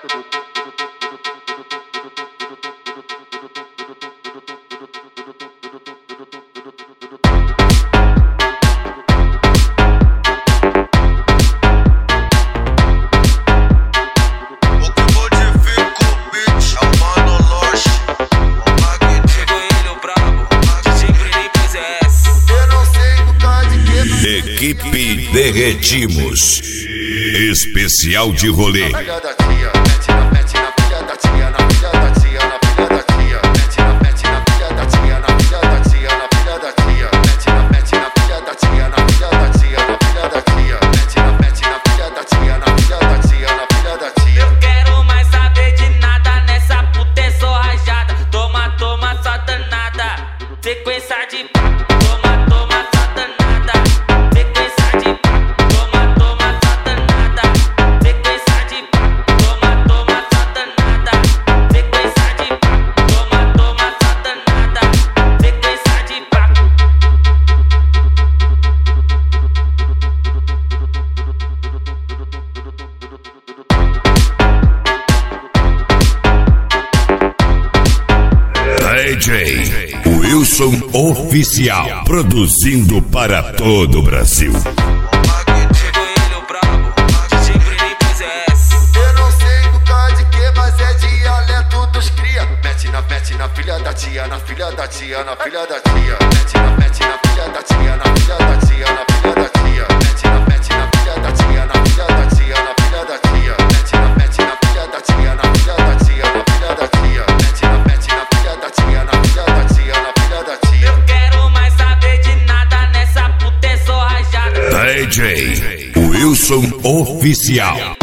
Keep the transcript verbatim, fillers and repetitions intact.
Equipe Derretimos, especial de rolê. Eu quero mais saber de nada nessa puta é só rajada. Toma, toma, só danada. Sequência de papo. Toma, toma, só danada. Sequência de papo. Toma, toma, só danada. Sequência de papo. Toma, toma, só danada. Sequência de papo. Toma, toma, só danada. Sequência de papo. D J Wilson Oficial, produzindo para todo o Brasil. Eu não sei do de que, mas é dialeto dos cria. Mete na, mete na filha da tia, na filha da tia, na filha da tia. Mete na, mete na filha da tia, na filha da tia, na filha da tia. Mete na, mete na filha da tia, na filha da tia, na filha da tia. Mete na, mete na filha da tia, na filha da tia, na filha da tia. Mete na, mete na filha da tia, na filha da tia, na filha da tia. Eu quero mais saber de nada nessa puta é só rajada. D J Wilson Oficial.